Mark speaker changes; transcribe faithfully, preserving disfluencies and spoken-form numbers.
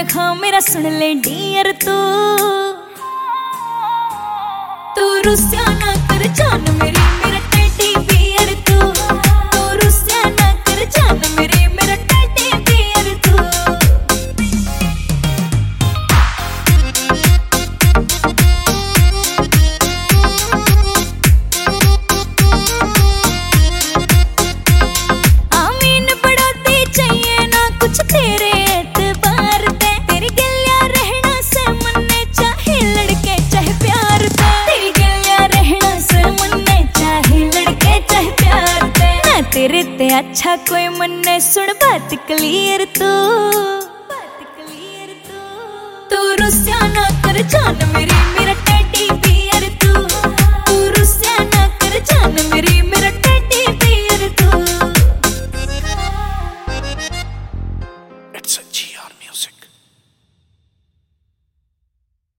Speaker 1: दिखा मेरा सुन ले डियर तू तू रुस्या ना कर जान मेरी मेरा टेडी बियर तू तू रुस्या ना कर जान मेरी मेरा टेडी बियर तू। आमीन बढ़ाती चाहिए ना कुछ तेरे एतबार पे तेरी गलिया रहना से मन्ने चाहे लड़के चाहे प्यार पे तेरी गलिया रहना से मन्ने चाहे लड़के चाहे प्यार पे मैं तेरे ते अच्छा कोई मन्ने सुन बात क्लियर तू बात क्लियर तू तू रुस्या ना कर जान मेरी मेरा